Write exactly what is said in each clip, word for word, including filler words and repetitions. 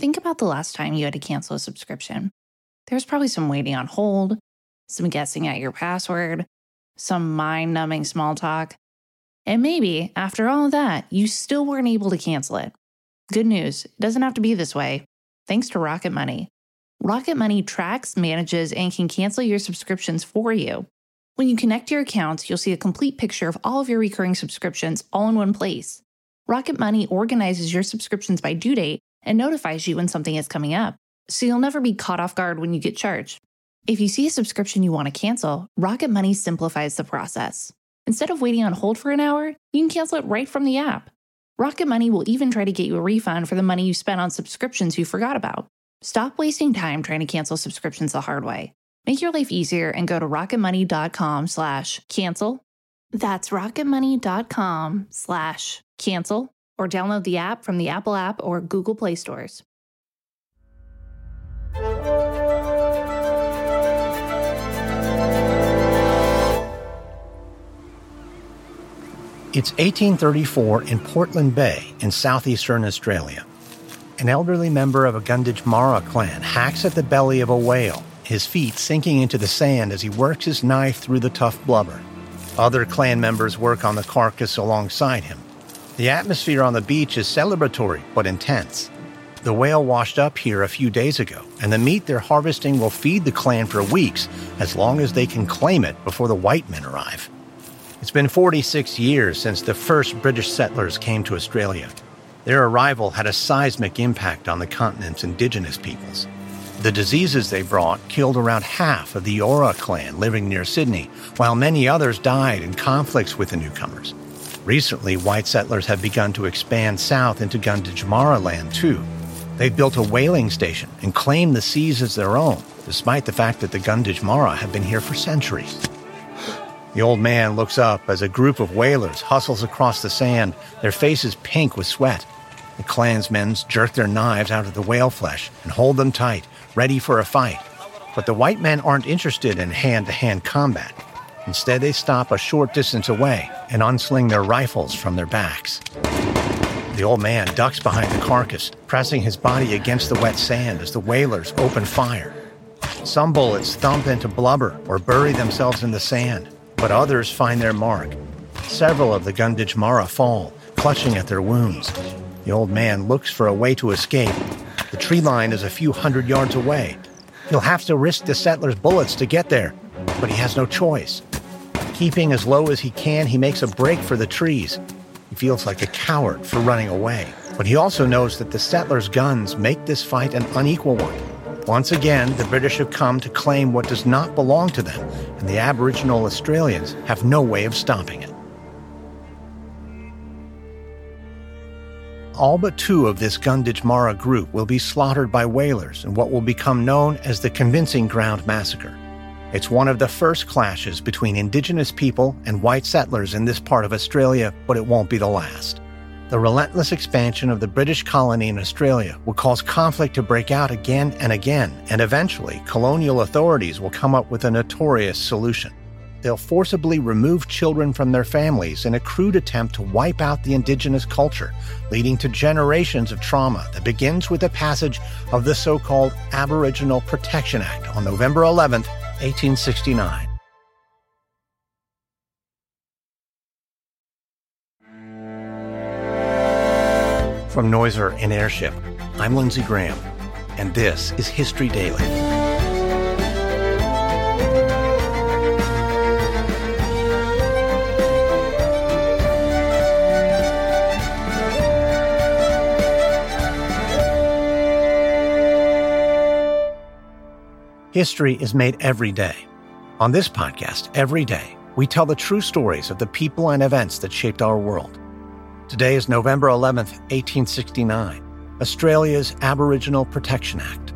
Think about the last time you had to cancel a subscription. There was probably some waiting on hold, some guessing at your password, some mind-numbing small talk. And maybe, after all of that, you still weren't able to cancel it. Good news, it doesn't have to be this way. Thanks to Rocket Money. Rocket Money tracks, manages, and can cancel your subscriptions for you. When you connect your accounts, you'll see a complete picture of all of your recurring subscriptions all in one place. Rocket Money organizes your subscriptions by due date and notifies you when something is coming up, so you'll never be caught off guard when you get charged. If you see a subscription you want to cancel, Rocket Money simplifies the process. Instead of waiting on hold for an hour, you can cancel it right from the app. Rocket Money will even try to get you a refund for the money you spent on subscriptions you forgot about. Stop wasting time trying to cancel subscriptions the hard way. Make your life easier and go to rocketmoney.com slash cancel. That's rocketmoney.com slash cancel, or download the app from the Apple App or Google Play stores. It's eighteen thirty-four in Portland Bay in southeastern Australia. An elderly member of a Gunditjmara clan hacks at the belly of a whale, his feet sinking into the sand as he works his knife through the tough blubber. Other clan members work on the carcass alongside him. The atmosphere on the beach is celebratory but intense. The whale washed up here a few days ago, and the meat they're harvesting will feed the clan for weeks, as long as they can claim it before the white men arrive. It's been forty-six years since the first British settlers came to Australia. Their arrival had a seismic impact on the continent's indigenous peoples. The diseases they brought killed around half of the Eora clan living near Sydney, while many others died in conflicts with the newcomers. Recently, white settlers have begun to expand south into Gunditjmara land too. They've built a whaling station and claimed the seas as their own, despite the fact that the Gunditjmara have been here for centuries. The old man looks up as a group of whalers hustles across the sand, their faces pink with sweat. The clansmen jerk their knives out of the whale flesh and hold them tight, ready for a fight. But the white men aren't interested in hand-to-hand combat. Instead, they stop a short distance away and unsling their rifles from their backs. The old man ducks behind the carcass, pressing his body against the wet sand as the whalers open fire. Some bullets thump into blubber or bury themselves in the sand, but others find their mark. Several of the Gunditjmara fall, clutching at their wounds. The old man looks for a way to escape. The tree line is a few hundred yards away. He'll have to risk the settlers' bullets to get there, but he has no choice. Keeping as low as he can, he makes a break for the trees. He feels like a coward for running away, but he also knows that the settlers' guns make this fight an unequal one. Once again, the British have come to claim what does not belong to them, and the Aboriginal Australians have no way of stopping it. All but two of this Gunditjmara group will be slaughtered by whalers in what will become known as the Convincing Ground Massacre. It's one of the first clashes between Indigenous people and white settlers in this part of Australia, but it won't be the last. The relentless expansion of the British colony in Australia will cause conflict to break out again and again, and eventually colonial authorities will come up with a notorious solution. They'll forcibly remove children from their families in a crude attempt to wipe out the indigenous culture, leading to generations of trauma that begins with the passage of the so-called Aboriginal Protection Act on November eleventh, eighteen sixty-nine. From Noiser and Airship, I'm Lindsey Graham, and this is History Daily. History is made every day. On this podcast, every day, we tell the true stories of the people and events that shaped our world. Today is November eleventh, eighteen sixty-nine, Australia's Aboriginal Protection Act.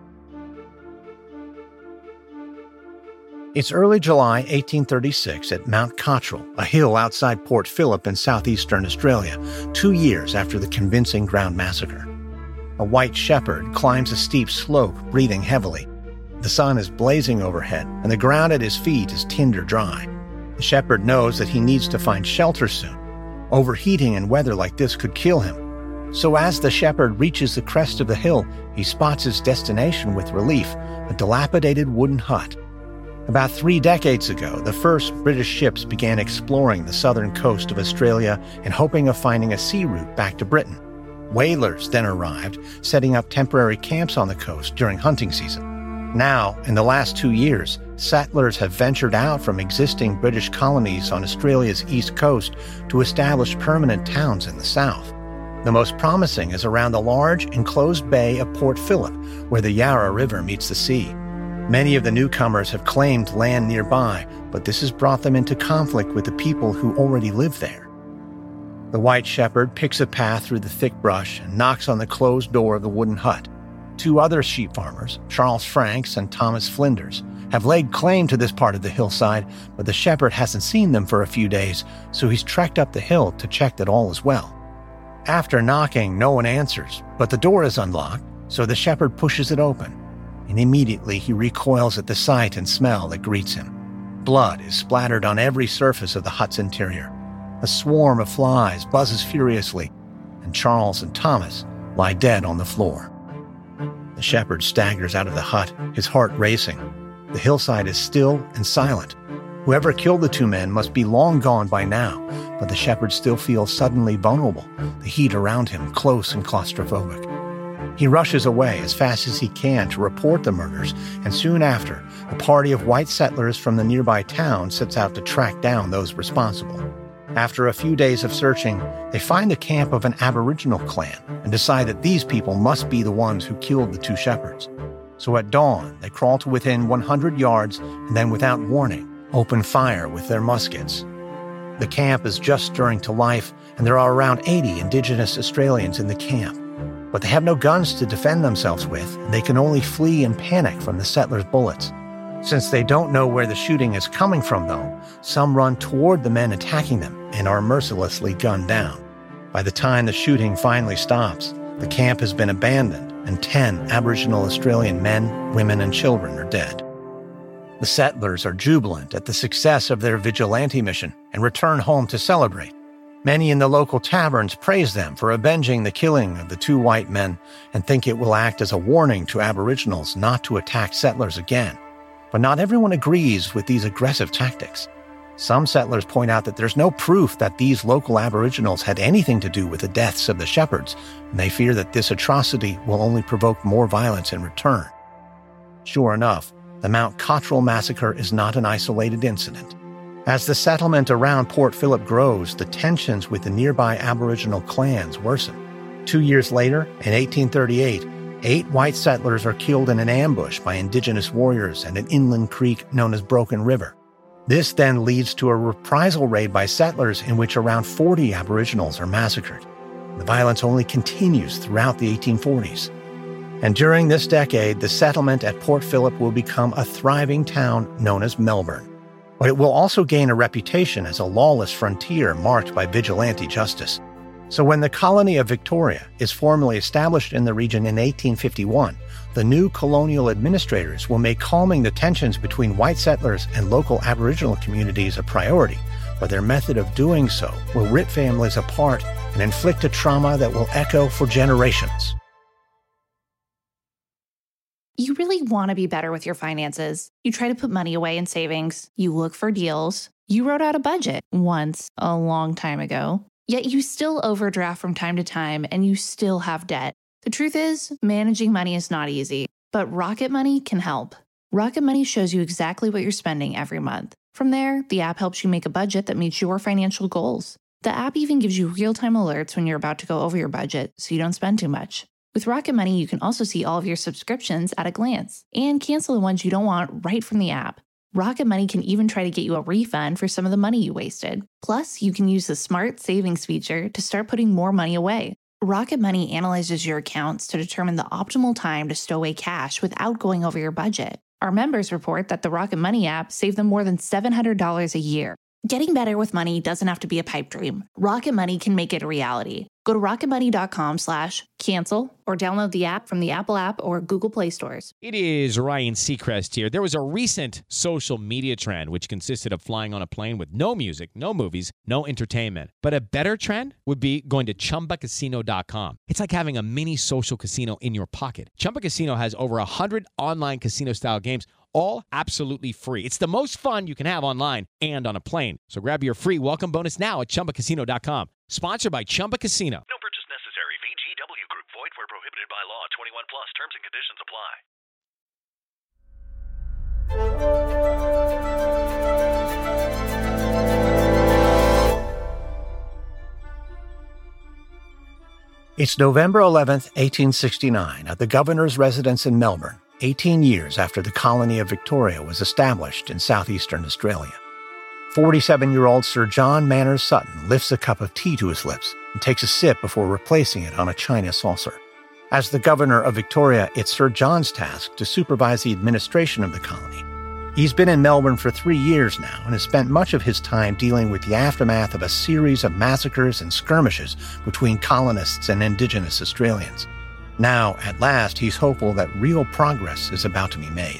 It's early July eighteen thirty-six at Mount Cottrell, a hill outside Port Phillip in southeastern Australia, two years after the Convincing Ground Massacre. A white shepherd climbs a steep slope, breathing heavily. The sun is blazing overhead, and the ground at his feet is tinder dry. The shepherd knows that he needs to find shelter soon. Overheating in weather like this could kill him. So as the shepherd reaches the crest of the hill, he spots his destination with relief, a dilapidated wooden hut. About three decades ago, the first British ships began exploring the southern coast of Australia in hoping of finding a sea route back to Britain. Whalers then arrived, setting up temporary camps on the coast during hunting season. Now, in the last two years, settlers have ventured out from existing British colonies on Australia's east coast to establish permanent towns in the south. The most promising is around the large, enclosed bay of Port Phillip, where the Yarra River meets the sea. Many of the newcomers have claimed land nearby, but this has brought them into conflict with the people who already live there. The white shepherd picks a path through the thick brush and knocks on the closed door of the wooden hut. Two other sheep farmers, Charles Franks and Thomas Flinders, have laid claim to this part of the hillside, but the shepherd hasn't seen them for a few days, so he's trekked up the hill to check that all is well. After knocking, no one answers, but the door is unlocked, so the shepherd pushes it open, and immediately he recoils at the sight and smell that greets him. Blood is splattered on every surface of the hut's interior. A swarm of flies buzzes furiously, and Charles and Thomas lie dead on the floor. The shepherd staggers out of the hut, his heart racing. The hillside is still and silent. Whoever killed the two men must be long gone by now, but the shepherd still feels suddenly vulnerable, the heat around him close and claustrophobic. He rushes away as fast as he can to report the murders, and soon after, a party of white settlers from the nearby town sets out to track down those responsible. After a few days of searching, they find the camp of an Aboriginal clan and decide that these people must be the ones who killed the two shepherds. So at dawn, they crawl to within one hundred yards and then, without warning, open fire with their muskets. The camp is just stirring to life, and there are around eighty Indigenous Australians in the camp. But they have no guns to defend themselves with, and they can only flee in panic from the settlers' bullets. Since they don't know where the shooting is coming from, though, some run toward the men attacking them and are mercilessly gunned down. By the time the shooting finally stops, the camp has been abandoned, and ten Aboriginal Australian men, women, and children are dead. The settlers are jubilant at the success of their vigilante mission and return home to celebrate. Many in the local taverns praise them for avenging the killing of the two white men and think it will act as a warning to Aboriginals not to attack settlers again. But not everyone agrees with these aggressive tactics. Some settlers point out that there's no proof that these local Aboriginals had anything to do with the deaths of the shepherds, and they fear that this atrocity will only provoke more violence in return. Sure enough, the Mount Cottrell massacre is not an isolated incident. As the settlement around Port Phillip grows, the tensions with the nearby Aboriginal clans worsen. Two years later, in eighteen thirty-eight, eight white settlers are killed in an ambush by Indigenous warriors at an inland creek known as Broken River. This then leads to a reprisal raid by settlers in which around forty Aboriginals are massacred. The violence only continues throughout the eighteen forties. And during this decade, the settlement at Port Phillip will become a thriving town known as Melbourne. But it will also gain a reputation as a lawless frontier marked by vigilante justice. So when the colony of Victoria is formally established in the region in eighteen fifty-one, the new colonial administrators will make calming the tensions between white settlers and local Aboriginal communities a priority, but their method of doing so will rip families apart and inflict a trauma that will echo for generations. You really want to be better with your finances. You try to put money away in savings. You look for deals. You wrote out a budget once, a long time ago. Yet you still overdraft from time to time and you still have debt. The truth is, managing money is not easy, but Rocket Money can help. Rocket Money shows you exactly what you're spending every month. From there, the app helps you make a budget that meets your financial goals. The app even gives you real-time alerts when you're about to go over your budget so you don't spend too much. With Rocket Money, you can also see all of your subscriptions at a glance and cancel the ones you don't want right from the app. Rocket Money can even try to get you a refund for some of the money you wasted. Plus, you can use the Smart Savings feature to start putting more money away. Rocket Money analyzes your accounts to determine the optimal time to stow away cash without going over your budget. Our members report that the Rocket Money app saved them more than seven hundred dollars a year. Getting better with money doesn't have to be a pipe dream. Rocket Money can make it a reality. Go to rocketmoney.com slash cancel or download the app from the Apple app or Google Play stores. It is Ryan Seacrest here. There was a recent social media trend which consisted of flying on a plane with no music, no movies, no entertainment. But a better trend would be going to chumba casino dot com. It's like having a mini social casino in your pocket. Chumba Casino has over one hundred online casino-style games, all absolutely free. It's the most fun you can have online and on a plane. So grab your free welcome bonus now at chumba casino dot com. Sponsored by Chumba Casino. No purchase necessary. V G W Group. Void where prohibited by law. twenty-one plus. Terms and conditions apply. It's November eleventh, eighteen sixty-nine, at the governor's residence in Melbourne, eighteen years after the colony of Victoria was established in southeastern Australia. forty-seven-year-old Sir John Manners Sutton lifts a cup of tea to his lips and takes a sip before replacing it on a china saucer. As the governor of Victoria, it's Sir John's task to supervise the administration of the colony. He's been in Melbourne for three years now and has spent much of his time dealing with the aftermath of a series of massacres and skirmishes between colonists and Indigenous Australians. Now, at last, he's hopeful that real progress is about to be made.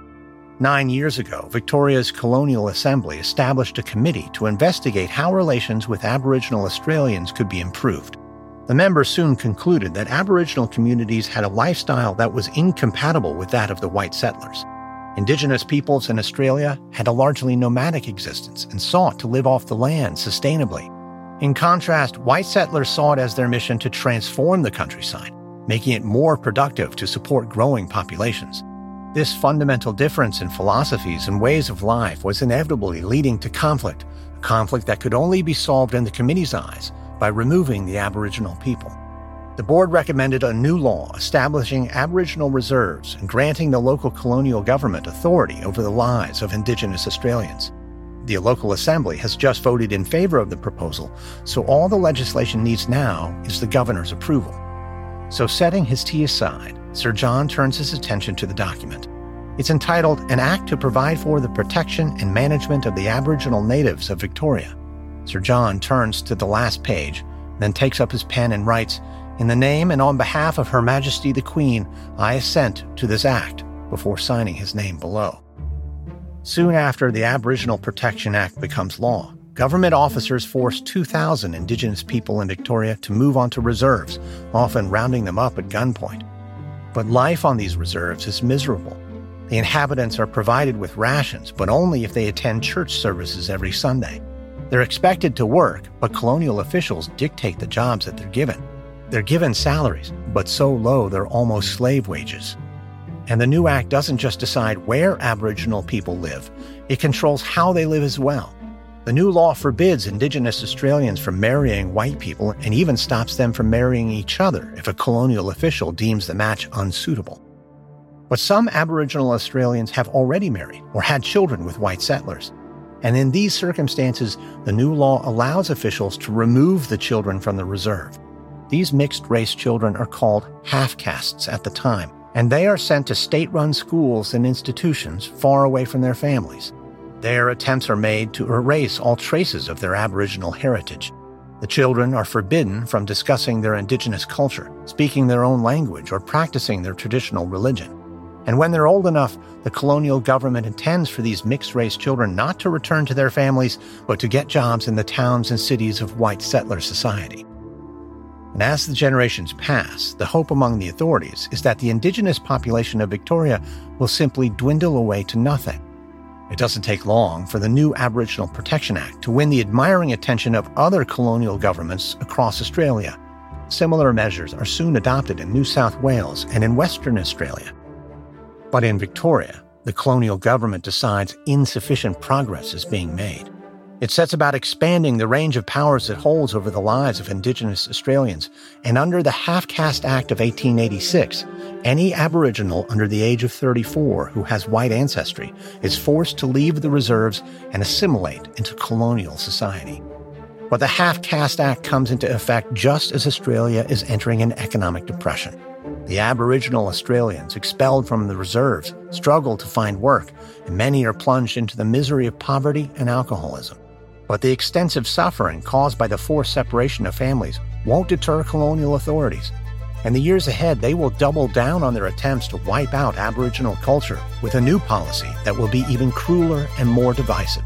Nine years ago, Victoria's Colonial Assembly established a committee to investigate how relations with Aboriginal Australians could be improved. The members soon concluded that Aboriginal communities had a lifestyle that was incompatible with that of the white settlers. Indigenous peoples in Australia had a largely nomadic existence and sought to live off the land sustainably. In contrast, white settlers saw it as their mission to transform the countryside, making it more productive to support growing populations. This fundamental difference in philosophies and ways of life was inevitably leading to conflict, a conflict that could only be solved in the committee's eyes by removing the Aboriginal people. The board recommended a new law establishing Aboriginal reserves and granting the local colonial government authority over the lives of Indigenous Australians. The local assembly has just voted in favor of the proposal, so all the legislation needs now is the governor's approval. So setting his tea aside, Sir John turns his attention to the document. It's entitled An Act to Provide for the Protection and Management of the Aboriginal Natives of Victoria. Sir John turns to the last page, then takes up his pen and writes, "In the name and on behalf of Her Majesty the Queen, I assent to this act," before signing his name below. Soon after the Aboriginal Protection Act becomes law, government officers forced two thousand Indigenous people in Victoria to move onto reserves, often rounding them up at gunpoint. But life on these reserves is miserable. The inhabitants are provided with rations, but only if they attend church services every Sunday. They're expected to work, but colonial officials dictate the jobs that they're given. They're given salaries, but so low they're almost slave wages. And the new act doesn't just decide where Aboriginal people live, it controls how they live as well. The new law forbids Indigenous Australians from marrying white people and even stops them from marrying each other if a colonial official deems the match unsuitable. But some Aboriginal Australians have already married or had children with white settlers. And in these circumstances, the new law allows officials to remove the children from the reserve. These mixed-race children are called half-castes at the time, and they are sent to state-run schools and institutions far away from their families. There, attempts are made to erase all traces of their Aboriginal heritage. The children are forbidden from discussing their Indigenous culture, speaking their own language, or practicing their traditional religion. And when they're old enough, the colonial government intends for these mixed-race children not to return to their families, but to get jobs in the towns and cities of white settler society. And as the generations pass, the hope among the authorities is that the Indigenous population of Victoria will simply dwindle away to nothing. It doesn't take long for the new Aboriginal Protection Act to win the admiring attention of other colonial governments across Australia. Similar measures are soon adopted in New South Wales and in Western Australia. But in Victoria, the colonial government decides insufficient progress is being made. It sets about expanding the range of powers it holds over the lives of Indigenous Australians, and under the Half-Caste Act of eighteen eighty-six, any Aboriginal under the age of thirty-four who has white ancestry is forced to leave the reserves and assimilate into colonial society. But the Half-Caste Act comes into effect just as Australia is entering an economic depression. The Aboriginal Australians expelled from the reserves struggle to find work, and many are plunged into the misery of poverty and alcoholism. But the extensive suffering caused by the forced separation of families won't deter colonial authorities. In the years ahead, they will double down on their attempts to wipe out Aboriginal culture with a new policy that will be even crueler and more divisive.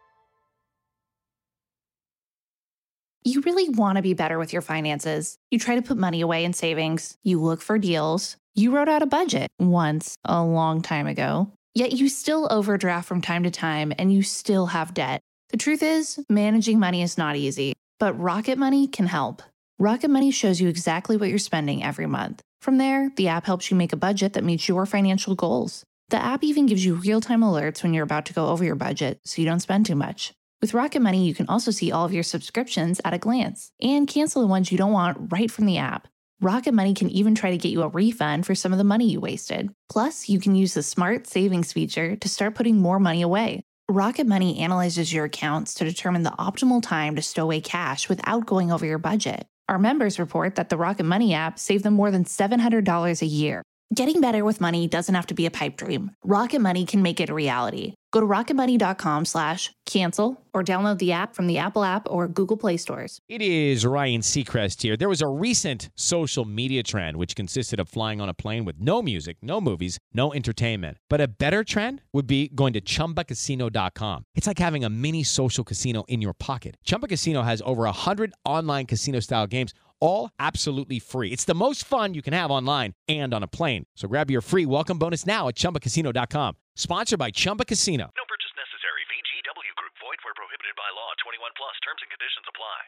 You really want to be better with your finances. You try to put money away in savings. You look for deals. You wrote out a budget once, a long time ago. Yet you still overdraft from time to time and you still have debt. The truth is, managing money is not easy, but Rocket Money can help. Rocket Money shows you exactly what you're spending every month. From there, the app helps you make a budget that meets your financial goals. The app even gives you real-time alerts when you're about to go over your budget so you don't spend too much. With Rocket Money, you can also see all of your subscriptions at a glance and cancel the ones you don't want right from the app. Rocket Money can even try to get you a refund for some of the money you wasted. Plus, you can use the Smart Savings feature to start putting more money away. Rocket Money analyzes your accounts to determine the optimal time to stow away cash without going over your budget. Our members report that the Rocket Money app saved them more than seven hundred dollars a year. Getting better with money doesn't have to be a pipe dream. Rocket Money can make it a reality. Go to rocketmoney.com slash cancel or download the app from the Apple app or Google Play stores. It is Ryan Seacrest here. There was a recent social media trend which consisted of flying on a plane with no music, no movies, no entertainment. But a better trend would be going to chumba casino dot com. It's like having a mini social casino in your pocket. Chumba Casino has over one hundred online casino-style games, all absolutely free. It's the most fun you can have online and on a plane. So grab your free welcome bonus now at chumba casino dot com. Sponsored by Chumba Casino. No purchase necessary. V G W Group. Void where prohibited by law. twenty-one plus. Terms and conditions apply.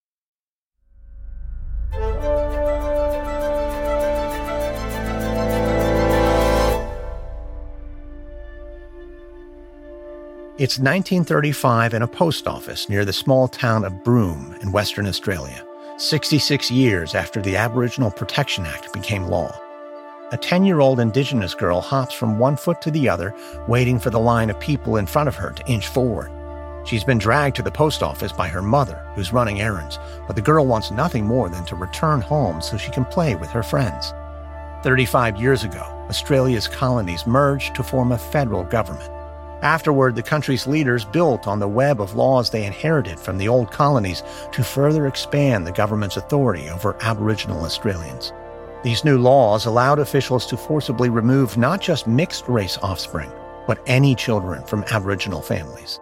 It's nineteen thirty-five in a post office near the small town of Broome in Western Australia, sixty-six years after the Aboriginal Protection Act became law. A ten-year-old Indigenous girl hops from one foot to the other, waiting for the line of people in front of her to inch forward. She's been dragged to the post office by her mother, who's running errands, but the girl wants nothing more than to return home so she can play with her friends. thirty-five years ago, Australia's colonies merged to form a federal government. Afterward, the country's leaders built on the web of laws they inherited from the old colonies to further expand the government's authority over Aboriginal Australians. These new laws allowed officials to forcibly remove not just mixed-race offspring, but any children from Aboriginal families.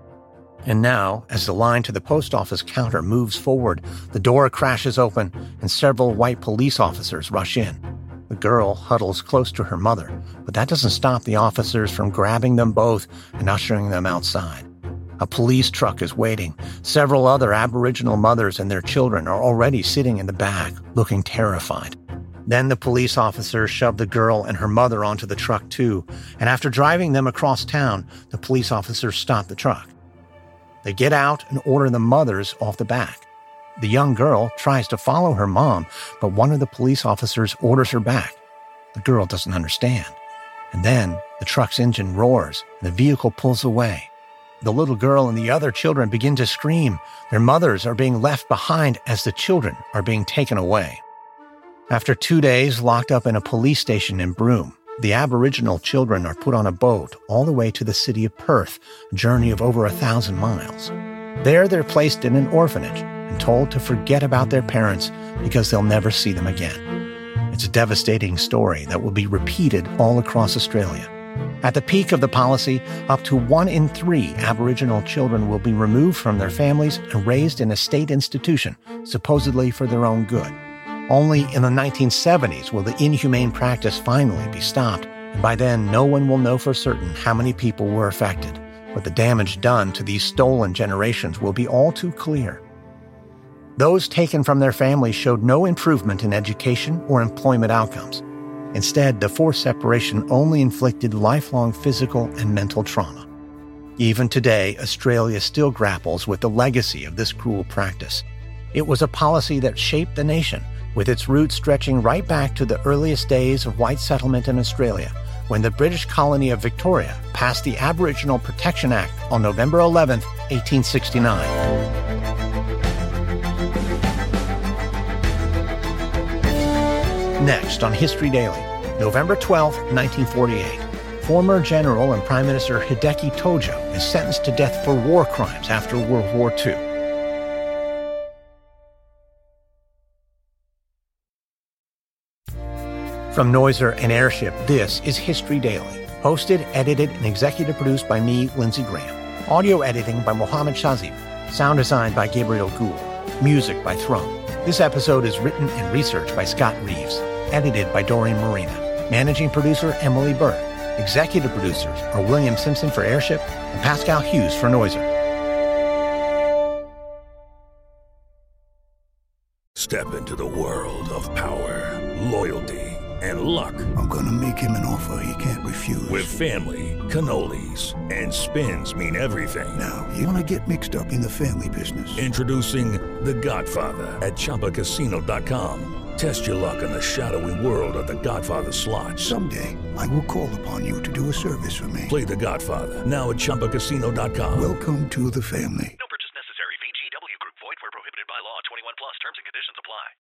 And now, as the line to the post office counter moves forward, the door crashes open and several white police officers rush in. The girl huddles close to her mother, but that doesn't stop the officers from grabbing them both and ushering them outside. A police truck is waiting. Several other Aboriginal mothers and their children are already sitting in the back, looking terrified. Then the police officers shove the girl and her mother onto the truck too, and after driving them across town, the police officers stop the truck. They get out and order the mothers off the back. The young girl tries to follow her mom, but one of the police officers orders her back. The girl doesn't understand. And then the truck's engine roars, and the vehicle pulls away. The little girl and the other children begin to scream. Their mothers are being left behind as the children are being taken away. After two days locked up in a police station in Broome, the Aboriginal children are put on a boat all the way to the city of Perth, a journey of over a thousand miles. There they're placed in an orphanage and told to forget about their parents because they'll never see them again. It's a devastating story that will be repeated all across Australia. At the peak of the policy, up to one in three Aboriginal children will be removed from their families and raised in a state institution, supposedly for their own good. Only in the nineteen seventies will the inhumane practice finally be stopped, and by then no one will know for certain how many people were affected. But the damage done to these stolen generations will be all too clear. Those taken from their families showed no improvement in education or employment outcomes. Instead, the forced separation only inflicted lifelong physical and mental trauma. Even today, Australia still grapples with the legacy of this cruel practice. It was a policy that shaped the nation, with its roots stretching right back to the earliest days of white settlement in Australia, when the British colony of Victoria passed the Aboriginal Protection Act on November eleventh, eighteen sixty-nine. Next on History Daily, November twelfth, nineteen forty-eight, Former General and Prime Minister Hideki Tojo is sentenced to death for war crimes after World War Two. From Noiser and Airship, this is History Daily. Hosted, edited, and executive produced by me, Lindsey Graham. Audio editing by Mohammed Shazib. Sound design by Gabriel Gould. Music by Throne. This episode is written and researched by Scott Reeves. Edited by Doreen Marina. Managing producer, Emily Burke. Executive producers are William Simpson for Airship and Pascal Hughes for Noiser. Step into the world of power, loyalty, and luck. I'm gonna make him an offer he can't refuse. With family, cannolis, and spins mean everything. Now, you wanna get mixed up in the family business. Introducing The Godfather at Chumba Casino dot com. Test your luck in the shadowy world of The Godfather slot. Someday, I will call upon you to do a service for me. Play The Godfather, now at Chumba Casino dot com. Welcome to the family.